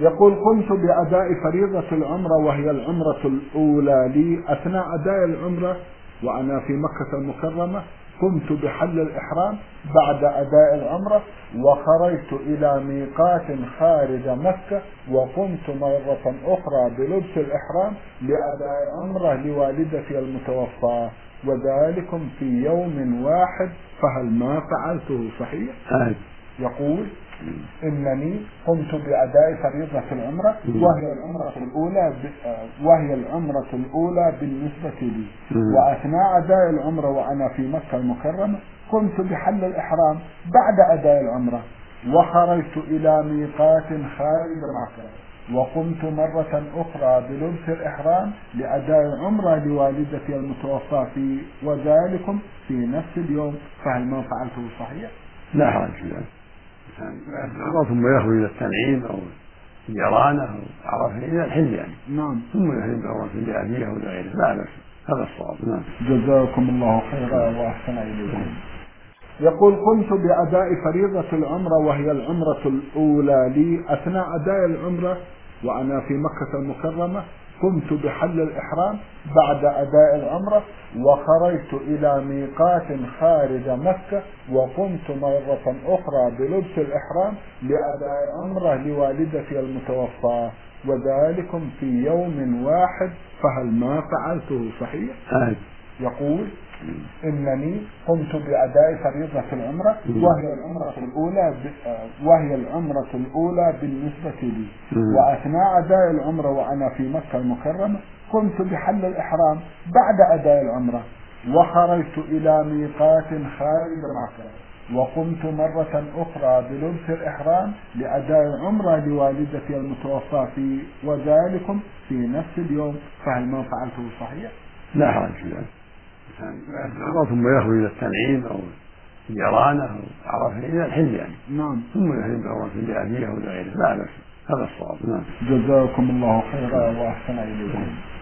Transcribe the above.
يقول قمت بأداء فريضة العمرة وهي العمرة الأولى لي. أثناء أداء العمرة وأنا في مكة المكرمة قمت بحل الإحرام بعد أداء العمرة، وخرجت إلى ميقات خارج مكة، وقمت مرة أخرى بلبس الإحرام لأداء عمرة لوالدتي المتوفاة، وذلكم في يوم واحد، فهل ما فعلته صحيح؟ يقول إنني قمت بأداء فريضة العمرة وهي العمرة الأولى بالنسبة لي، وأثناء أداء العمرة وأنا في مكة المكرمة قمت بحل الإحرام بعد أداء العمرة، وخرجت إلى ميقات خارج مكة، وقمت مرة أخرى بلبس الإحرام لأداء عمرة لوالدتي المتوفاة وذلكم في نفس اليوم، فهل ما فعلته صحيح؟ لا حرج في ذلك، ثم يخرج إلى التنعيم أو الجيرانة أو عرفه إلى الحل يعني. نعم. ثم يحرم بعمرة الجاهلية أو غيره، لا بأس، هذا الصواب. نعم. جزاكم الله خيرا وأحسن إليكم. يقول قمت بأداء فريضة العمرة وهي العمرة الأولى لي. أثناء أداء العمرة وأنا في مكة المكرمة قمت بحل الإحرام بعد أداء العمرة، وخرجت إلى ميقات خارج مكة، وقمت مرة أخرى بلبس الإحرام لأداء عمرة لوالدتي المتوفاة، وذلكم في يوم واحد، فهل ما فعلته صحيح؟ يقول إنني قمت بأداء فريضة العمرة وهي العمرة الأولى بالنسبة لي، وأثناء أداء العمرة وأنا في مكة المكرمة قمت بحل الإحرام بعد أداء العمرة، وخرجت إلى ميقات خارج مكة، وقمت مرة أخرى بلبس الإحرام لأداء عمرة لوالدتي المتوفاة وذلكم في نفس اليوم، فهل ما فعلته صحيح؟ لا حرج في ذلك، ثم يخرج إلى التنعيم أو الجيرانة أو عرفه إلى الحل يعني. نعم. ثم يحرم بعمرة الجاهلية أو غيره، لا بأس، هذا الصواب. نعم. جزاكم الله خيرا وأحسن إليكم.